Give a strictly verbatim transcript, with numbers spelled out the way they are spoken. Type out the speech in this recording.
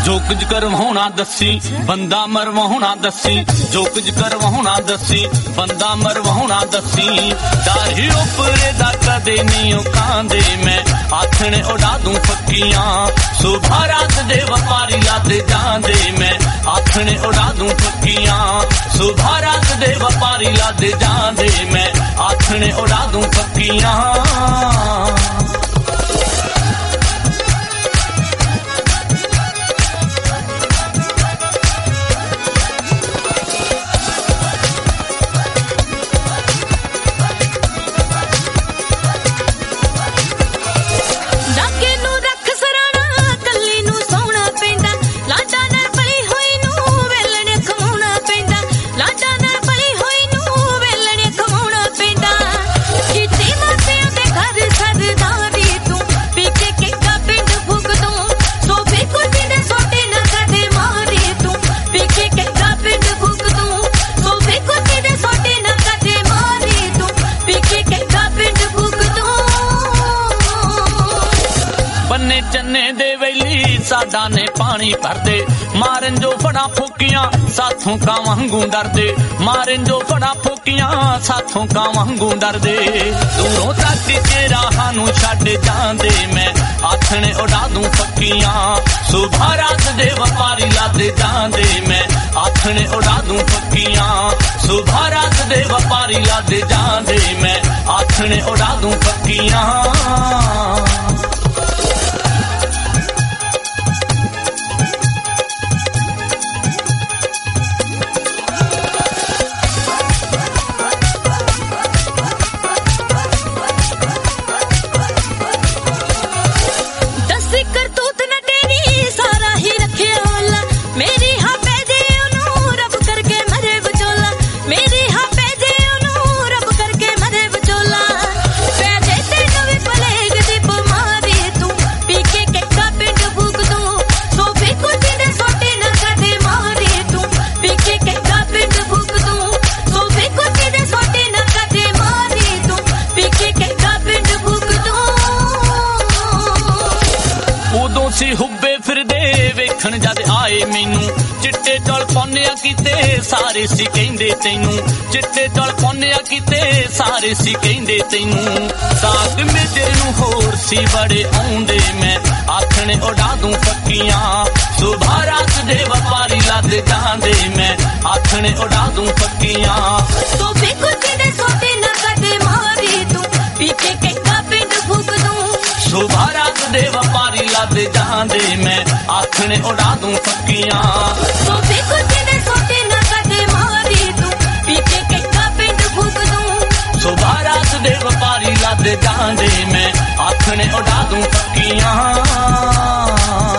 जो कुछ करवाना दसी बंदा मरवाना दसी, जो कुछ करवाना दसी बंदा मरवाना दसी। दाढ़ी उपरे दा कदे नहीं कांदे मैं आखने उड़ा दूं फक्कियां, सुबह रात दे व्यापारी लद जांदे मैं आखने उड़ा दूं फक्कियां, सुबह रात दे व्यापारी लद जांदे मैं आखने उड़ा दूं फक्कियां। चन्ने दे वेली साडा ने पानी भरदे, मारन जो फड़ा फूकियां साथों का वांगू डरदे, मारन जो फड़ा फूकियां साथों का वांगू डरदे। दूरों तक के राहां नू छड्ड जांदे मैं आखने उड़ा दूं फक्कियां, सुबह रात दे व्यापारी लद जांदे मैं आखने उड़ा दूं फक्कियां, सुबह रात दे व्यापारी लद जांदे मैं आखने उड़ा दूं फक्कियां। सी हुब्बे फिरदे वेखण जद आए मैनू, चिट्टे चौल पौनिया कीते सारे सी कहंदे तैनू, चिट्टे चौल पौनिया कीते सारे सी कहंदे तैनू। साग मेजर नू होर सी बड़े आउंदे मैं आखने उड़ा दूं फक्कियां, सुबह रात दे व्यापारी लद जांदे मैं आखने उड़ा दूं फक्कियां। तो भी कुछ दे सोते ना कदे मारी तू पीछे के का पिंड फूक दूं, सुबह रात दे व्यापारी लद जांदे मैं आखने उड़ा दूं फक्कियां। तो भी कुछ दे सोते ना कदे मारी तू पीछे के का पिंड फूक दूं, सुबह रात दे व्यापारी लद जांदे मैं आखने उड़ा दूं फक्कियां।